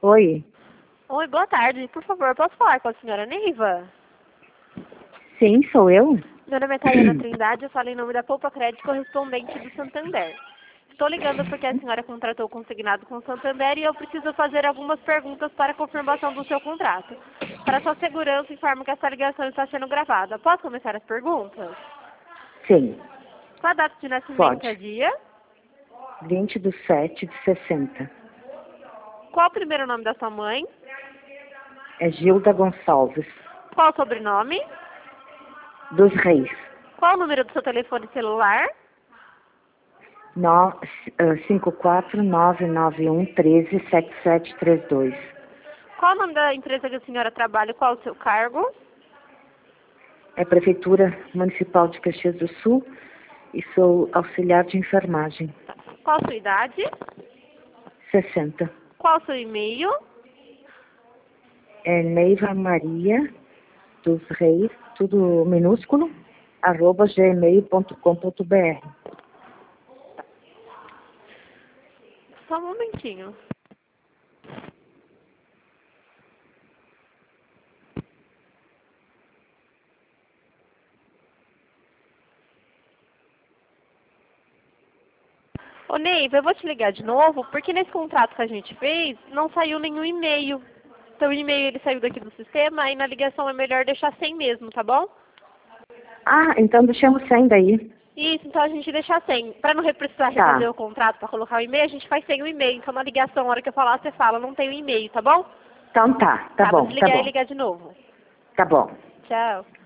Oi. Oi, boa tarde. Por favor, posso falar com a senhora Neiva? Sim, sou eu. Meu nome é Tayana Trindade, eu falo em nome da Poupa Crédito correspondente do Santander. Estou ligando porque a senhora contratou consignado com o Santander e eu preciso fazer algumas perguntas para a confirmação do seu contrato. Para sua segurança, informo que essa ligação está sendo gravada. Posso começar as perguntas? Sim, Qual a data de nascimento pode. é dia? 20/7/60. Qual o primeiro nome da sua mãe? É Gilda Gonçalves, Qual o sobrenome? dos Reis. Qual o número do seu telefone celular? 54991137732. Qual o nome da empresa que a senhora trabalha e qual o seu cargo? É Prefeitura Municipal de Caxias do Sul e sou auxiliar de enfermagem. Qual a sua idade? 60. Qual o seu e-mail? É Neiva Maria dos Reis, tudo minúsculo, @gmail.com.br. Só um momentinho. Ô Neiva, eu vou te ligar de novo, porque nesse contrato que a gente fez, não saiu nenhum e-mail. Então o e-mail ele saiu daqui do sistema e na ligação é melhor deixar sem mesmo, tá bom? Ah, então deixamos sem daí. Isso, então a gente deixa sem. Pra não precisar refazer o contrato pra colocar o e-mail, a gente faz sem o e-mail. Então na ligação, na hora que eu falar, você fala, não tem o e-mail, tá bom? Então tá Vou bom, tá desligar e bom, ligar de novo. tá bom. Tchau.